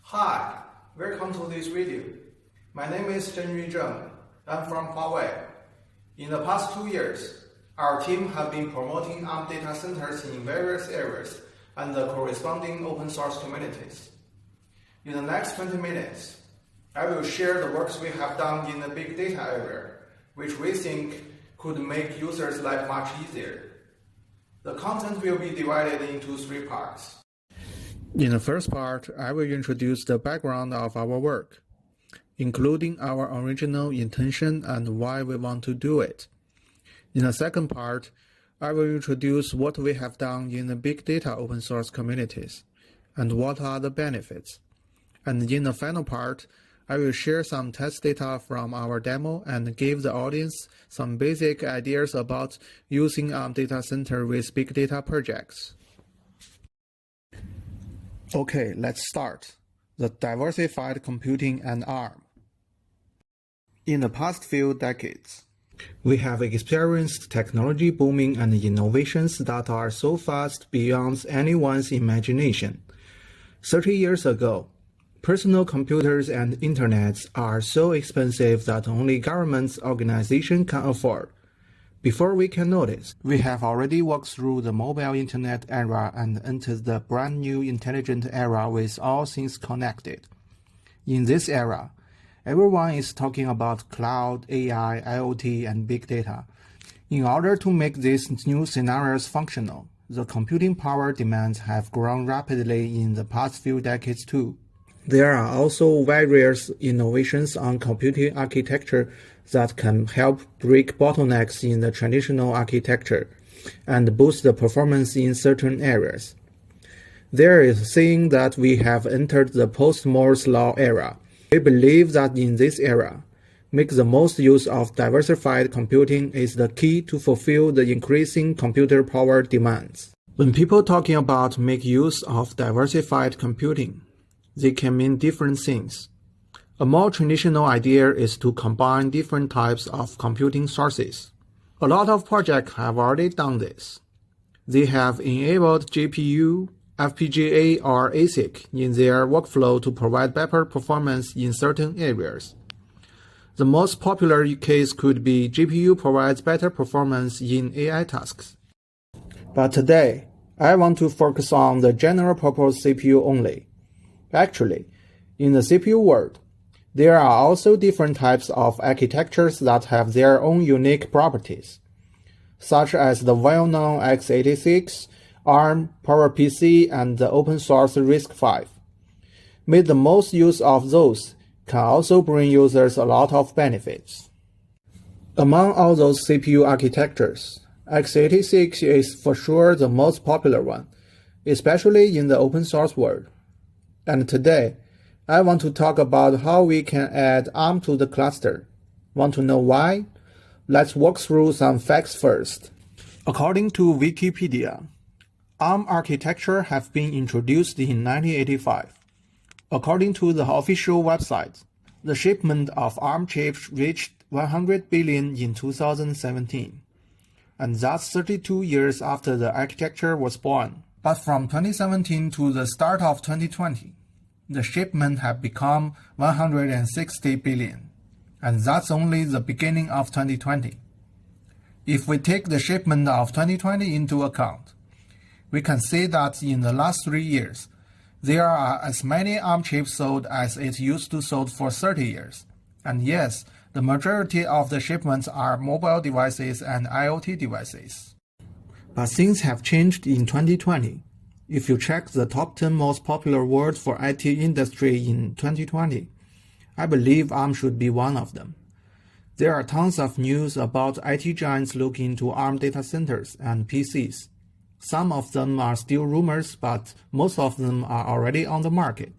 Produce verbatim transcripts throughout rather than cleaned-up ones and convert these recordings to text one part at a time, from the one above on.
Hi, welcome to this video. My name is Zhenyu Zheng. I'm from Huawei. In the past two years, our team have been promoting Arm data centers in various areas and the corresponding open source communities. In the next twenty minutes, I will share the works we have done in the big data area, which we think could make users' life much easier. The content will be divided into three parts. In the first part, I will introduce the background of our work, including our original intention and why we want to do it. In the second part, I will introduce what we have done in the big data open source communities and what are the benefits. And in the final part, I will share some test data from our demo and give the audience some basic ideas about using Arm data center with big data projects. Okay, let's start. The diversified computing and Arm. In the past few decades, we have experienced technology booming and innovations that are so fast beyond anyone's imagination. thirty years ago, personal computers and internets are so expensive that only government organizations can afford. Before we can notice, we have already walked through the mobile internet era and entered the brand new intelligent era with all things connected. In this era, everyone is talking about cloud, A I, IoT, and big data. In order to make these new scenarios functional, the computing power demands have grown rapidly in the past few decades too. There are also various innovations on computing architecture that can help break bottlenecks in the traditional architecture and boost the performance in certain areas. There is saying that we have entered the post-Moore's law era. We believe that in this era, make the most use of diversified computing is the key to fulfill the increasing computer power demands. When people talking about make use of diversified computing, they can mean different things. A more traditional idea is to combine different types of computing sources. A lot of projects have already done this. They have enabled G P U, F P G A, or A S I C in their workflow to provide better performance in certain areas. The most popular case could be G P U provides better performance in A I tasks. But today, I want to focus on the general-purpose C P U only. Actually, in the C P U world, there are also different types of architectures that have their own unique properties, such as the well-known x eighty-six, Arm, PowerPC, and the open-source RISC-V. Make the most use of those can also bring users a lot of benefits. Among all those C P U architectures, x eighty-six is for sure the most popular one, especially in the open-source world. And today, I want to talk about how we can add Arm to the cluster. Want to know why? Let's walk through some facts first. According to Wikipedia, Arm architecture has been introduced in nineteen eighty-five. According to the official website, the shipment of Arm chips reached one hundred billion in two thousand seventeen, and that's thirty-two years after the architecture was born. But from twenty seventeen to the start of twenty twenty, the shipment have become one hundred sixty billion, and that's only the beginning of twenty twenty. If we take the shipment of twenty twenty into account, we can see that in the last three years, there are as many Arm chips sold as it used to sold for thirty years. And yes, the majority of the shipments are mobile devices and IoT devices. But things have changed in twenty twenty. If you check the top ten most popular words for I T industry in twenty twenty, I believe Arm should be one of them. There are tons of news about I T giants looking into Arm data centers and P Cs. Some of them are still rumors, but most of them are already on the market.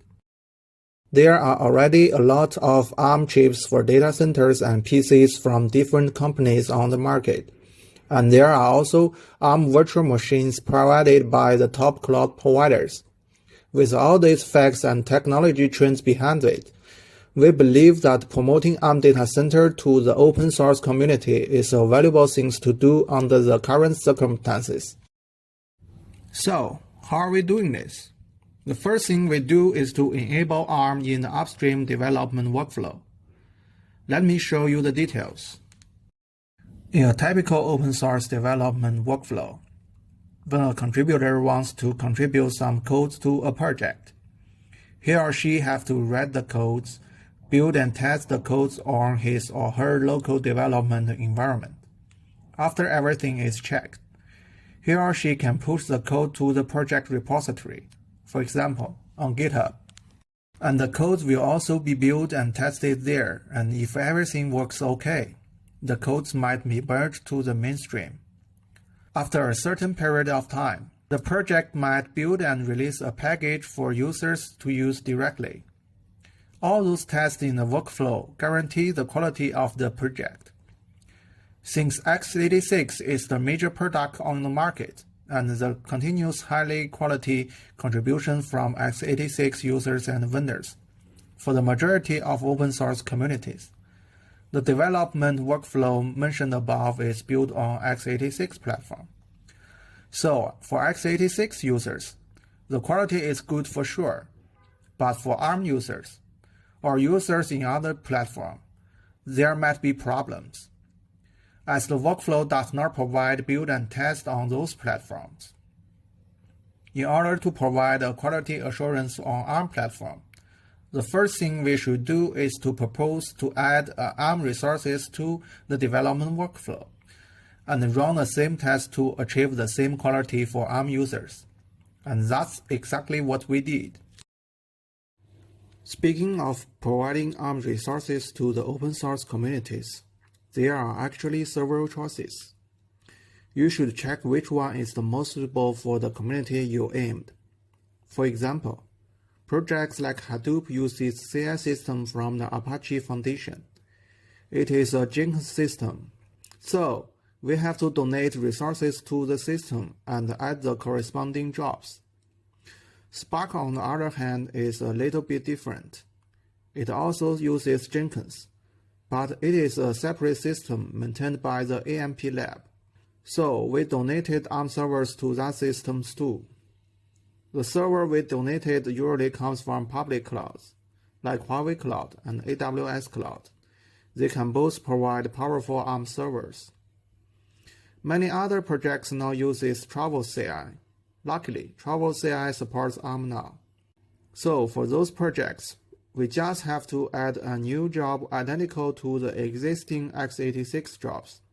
There are already a lot of Arm chips for data centers and P Cs from different companies on the market. And there are also Arm virtual machines provided by the top cloud providers. With all these facts and technology trends behind it, we believe that promoting Arm data center to the open source community is a valuable thing to do under the current circumstances. So, how are we doing this? The first thing we do is to enable ARM in the upstream development workflow. Let me show you the details. In a typical open source development workflow, when a contributor wants to contribute some code to a project, he or she has to write the codes, build and test the codes on his or her local development environment. After everything is checked, he or she can push the code to the project repository, for example, on GitHub. And the codes will also be built and tested there, and if everything works okay, the codes might be merged to the mainstream. After a certain period of time, the project might build and release a package for users to use directly. All those tests in the workflow guarantee the quality of the project. Since x eighty-six is the major product on the market, and the continuous highly quality contribution from x eighty-six users and vendors for the majority of open source communities, the development workflow mentioned above is built on x eighty-six platform. So, for x eighty-six users, the quality is good for sure, but for ARM users, or users in other platforms, there might be problems, as the workflow does not provide build and test on those platforms. In order to provide a quality assurance on ARM platform, the first thing we should do is to propose to add uh, ARM resources to the development workflow, and run the same test to achieve the same quality for ARM users. And that's exactly what we did. Speaking of providing ARM resources to the open source communities, there are actually several choices. You should check which one is the most suitable for the community you aimed. For example, projects like Hadoop use its C I system from the Apache Foundation. It is a Jenkins system, so we have to donate resources to the system and add the corresponding jobs. Spark, on the other hand, is a little bit different. It also uses Jenkins, but it is a separate system maintained by the A M P lab. So we donated ARM servers to that system too. The server we donated usually comes from public clouds, like Huawei Cloud and A W S Cloud. They can both provide powerful ARM servers. Many other projects now use Travel C I. Luckily, Travel C I supports ARM now. So for those projects, we just have to add a new job identical to the existing x eighty-six jobs.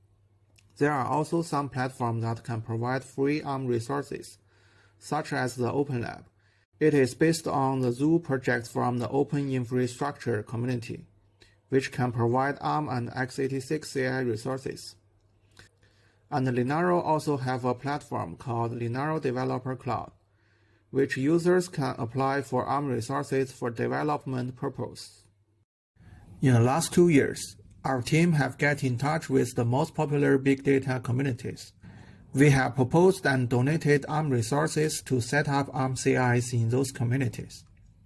There are also some platforms that can provide free ARM resources, such as the OpenLab. It is based on the Zoo project from the Open Infrastructure community, which can provide ARM and x eighty-six C I resources. And Linaro also have a platform called Linaro Developer Cloud, which users can apply for ARM resources for development purpose. In the last two years, our team have get in touch with the most popular big data communities. We have proposed and donated ARM resources to set up ARM C Is in those communities.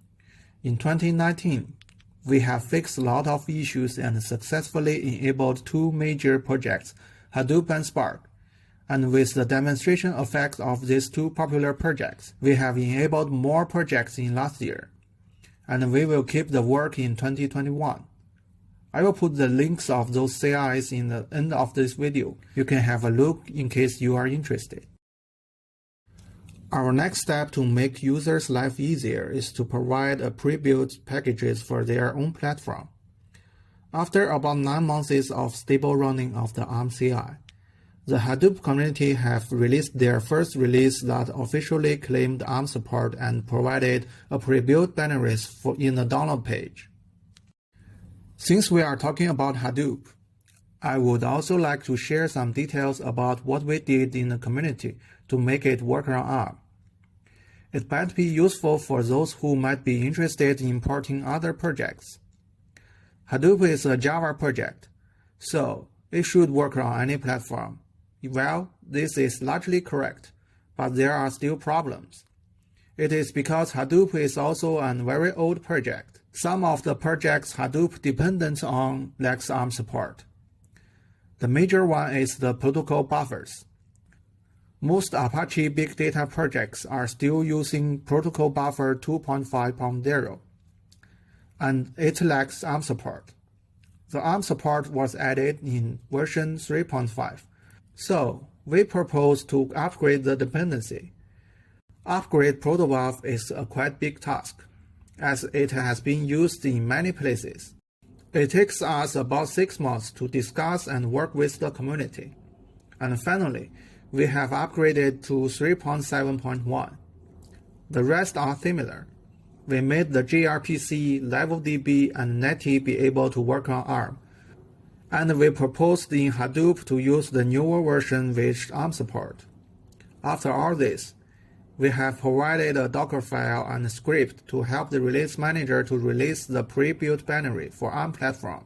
In twenty nineteen, we have fixed a lot of issues and successfully enabled two major projects, Hadoop and Spark. And with the demonstration effects of these two popular projects, we have enabled more projects in last year. And we will keep the work in twenty twenty-one. I will put the links of those C Is in the end of this video. You can have a look in case you are interested. Our next step to make users' life easier is to provide a pre-built packages for their own platform. After about nine months of stable running of the ARM C I, the Hadoop community have released their first release that officially claimed ARM support and provided a pre-built binaries for in the download page. Since we are talking about Hadoop, I would also like to share some details about what we did in the community to make it work on ARM. It might be useful for those who might be interested in porting other projects. Hadoop is a Java project, so it should work on any platform. Well, this is largely correct, but there are still problems. It is because Hadoop is also a very old project. Some of the projects Hadoop dependent on lacks ARM support. The major one is the protocol buffers. Most Apache Big Data projects are still using Protocol Buffer two point five point zero, and it lacks ARM support. The ARM support was added in version three point five, so we propose to upgrade the dependency. Upgrade Protobuf is a quite big task, as it has been used in many places. It takes us about six months to discuss and work with the community. And finally, we have upgraded to three point seven point one. The rest are similar. We made the gRPC, LevelDB, and Netty be able to work on ARM. And we proposed in Hadoop to use the newer version with ARM support. After all this, we have provided a Docker file and a script to help the release manager to release the pre-built binary for ARM platform.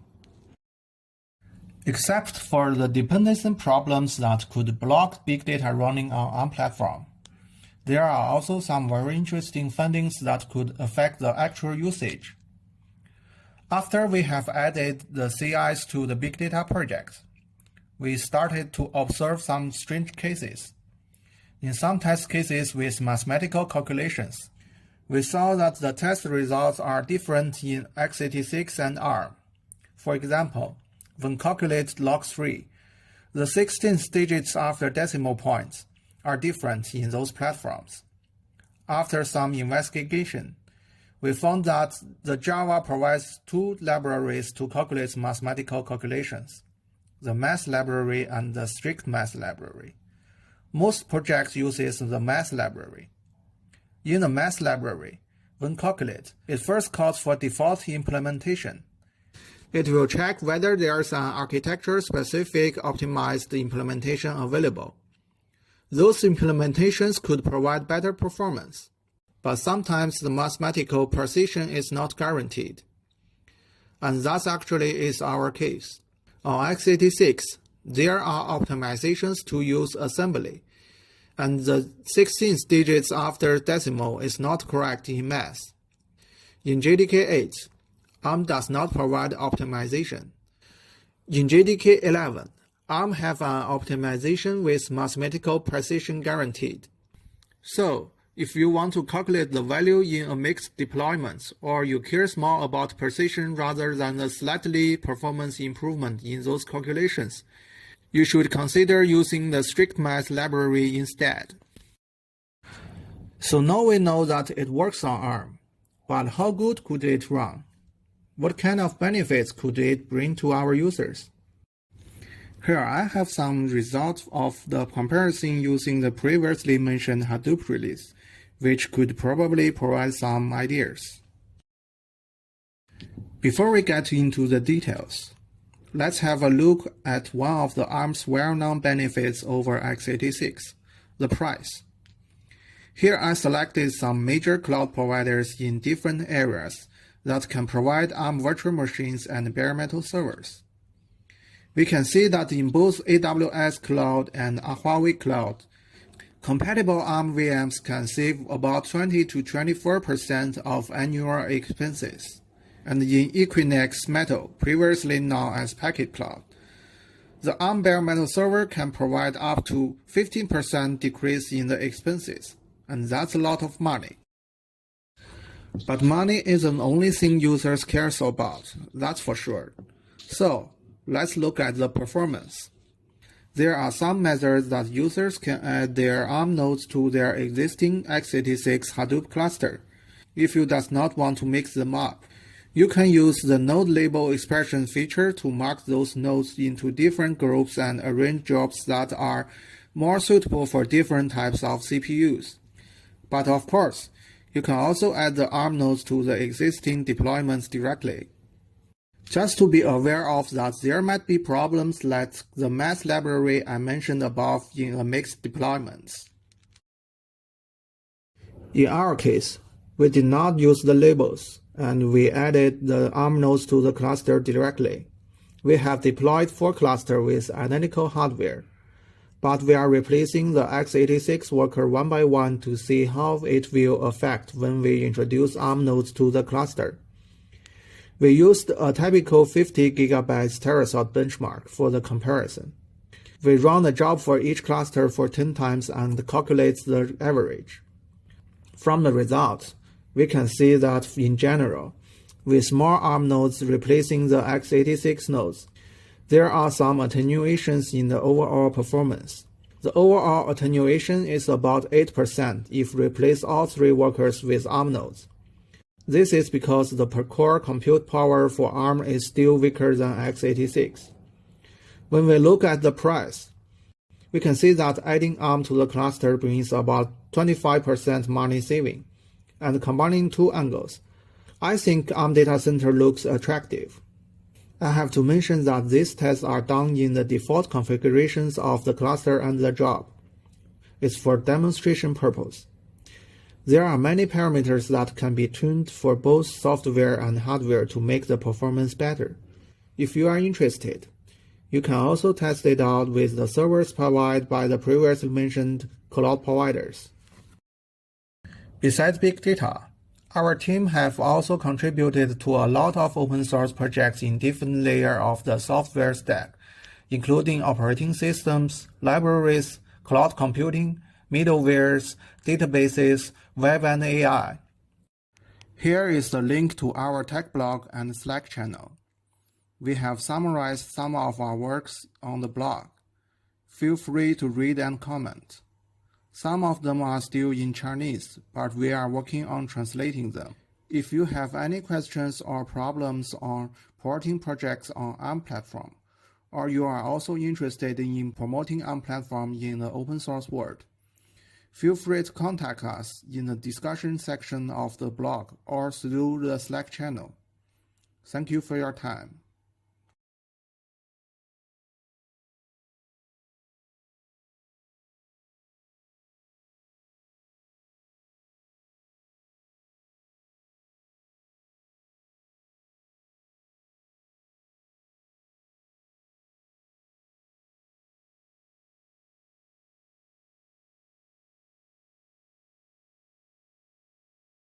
Except for the dependency problems that could block big data running on ARM platform, there are also some very interesting findings that could affect the actual usage. After we have added the C Is to the big data project, we started to observe some strange cases. In some test cases with mathematical calculations, we saw that the test results are different in x eighty-six and ARM. For example, when calculated log three, the sixteen digits after decimal points are different in those platforms. After some investigation, we found that the Java provides two libraries to calculate mathematical calculations, the math library and the strict math library. Most projects uses the math library. In the math library, when calculated, it first calls for default implementation. It will check whether there's an architecture-specific optimized implementation available. Those implementations could provide better performance, but sometimes the mathematical precision is not guaranteed. And that actually is our case. On x eighty-six, there are optimizations to use assembly, and the sixteen digits after decimal is not correct in math. In J D K eight, ARM does not provide optimization. In J D K eleven, ARM have an optimization with mathematical precision guaranteed. So, if you want to calculate the value in a mixed deployment, or you care more about precision rather than a slightly performance improvement in those calculations, you should consider using the strict math library instead. So now we know that it works on ARM, but how good could it run? What kind of benefits could it bring to our users? Here I have some results of the comparison using the previously mentioned Hadoop release, which could probably provide some ideas. Before we get into the details, let's have a look at one of the ARM's well-known benefits over x eighty-six, the price. Here I selected some major cloud providers in different areas that can provide ARM virtual machines and bare metal servers. We can see that in both A W S Cloud and Huawei Cloud, compatible ARM V Ms can save about twenty to twenty-four percent of annual expenses. And in Equinix Metal, previously known as Packet Cloud, the ARM bare metal server can provide up to fifteen percent decrease in the expenses, and that's a lot of money. But money isn't the only thing users care about, that's for sure. So, let's look at the performance. There are some methods that users can add their ARM nodes to their existing x eighty-six Hadoop cluster. If you does not want to mix them up, you can use the node label expression feature to mark those nodes into different groups and arrange jobs that are more suitable for different types of C P Us. But of course, you can also add the ARM nodes to the existing deployments directly. Just to be aware of that there might be problems like the math library I mentioned above in a mixed deployments. In our case, we did not use the labels, and we added the ARM nodes to the cluster directly. We have deployed four clusters with identical hardware, but we are replacing the x eighty-six worker one by one to see how it will affect when we introduce ARM nodes to the cluster. We used a typical fifty gigabytes Terasort benchmark for the comparison. We run a job for each cluster for ten times and calculate the average. From the results, we can see that in general, with more ARM nodes replacing the x eighty-six nodes, there are some attenuations in the overall performance. The overall attenuation is about eight percent if we replace all three workers with ARM nodes. This is because the per-core compute power for ARM is still weaker than x eighty-six. When we look at the price, we can see that adding ARM to the cluster brings about twenty-five percent money saving, and combining two angles, I think ARM data center looks attractive. I have to mention that these tests are done in the default configurations of the cluster and the job. It's for demonstration purpose. There are many parameters that can be tuned for both software and hardware to make the performance better. If you are interested, you can also test it out with the servers provided by the previously mentioned cloud providers. Besides big data, our team have also contributed to a lot of open source projects in different layers of the software stack, including operating systems, libraries, cloud computing, middlewares, databases, web and A I. Here is the link to our tech blog and Slack channel. We have summarized some of our works on the blog. Feel free to read and comment. Some of them are still in Chinese, but we are working on translating them. If you have any questions or problems on porting projects on ARM platform, or you are also interested in promoting ARM platform in the open source world, feel free to contact us in the discussion section of the blog or through the Slack channel. Thank you for your time.